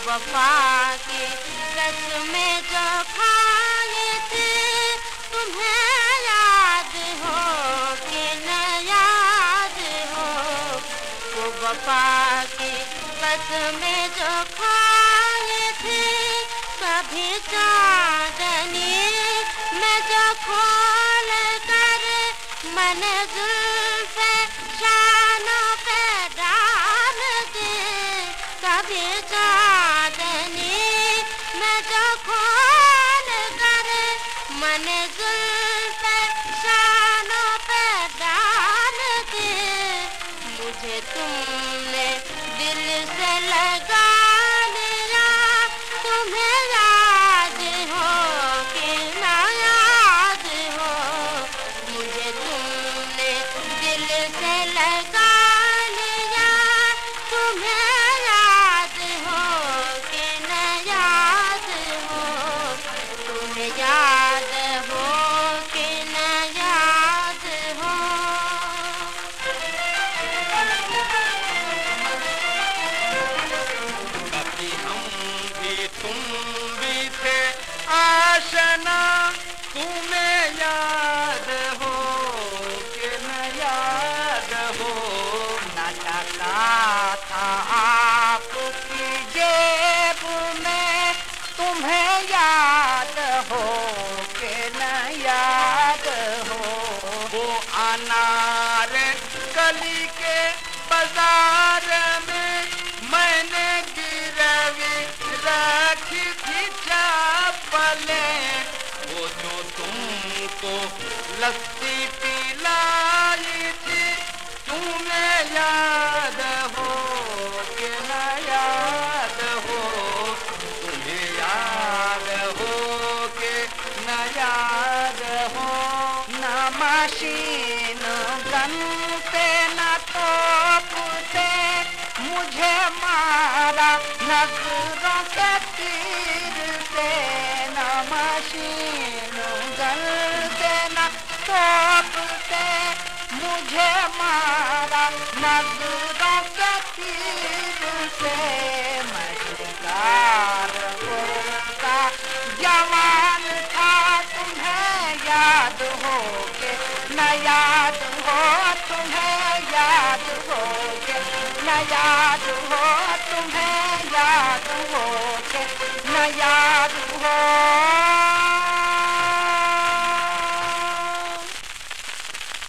वफा की कसमें जो खाए थे, तुम्हें याद हो कि न याद हो। वो वफा की कसमें जो खाए थे, कभी चांदनी में जो खोल कर मैंने जुल्फ़े शानों पे डाल दे। कभी चांदनी में जो खोल कर मैंने जुल्फ़े शानों पे डाल दे। मुझे तुमने दिल से लगा लिया, तुम्हें याद हो कि ना याद हो। मुझे तुमने दिल से लगा लिया, तुम्हें याद हो कि ना याद हो। तुम्हें याद हो कि ना याद हो। कभी हम भी तुम भी थे आशना, तुम्हें याद हो कि न याद हो। न टका था आपकी जेब में, तुम्हें याद हो कि न याद हो। वो अनार कली के बाजार में मैंने गिरवी रखी थी चप्पलें। वो जो तुमको लस्सी पिलाई थी, तुम्हें याद हो कि न याद हो। तुम्हें याद हो कि न याद हो। न मशीन गन से न तोप से मुझे मारा नजरों के तीर से। न मशीन गन से न तोप से मुझे मारा नजरों के तीर से। मैं शिकारपुर का जवान था, तुम्हें याद हो के न याद हो। तुम्हें याद हो के न याद हो। तुम्हें याद हो के न याद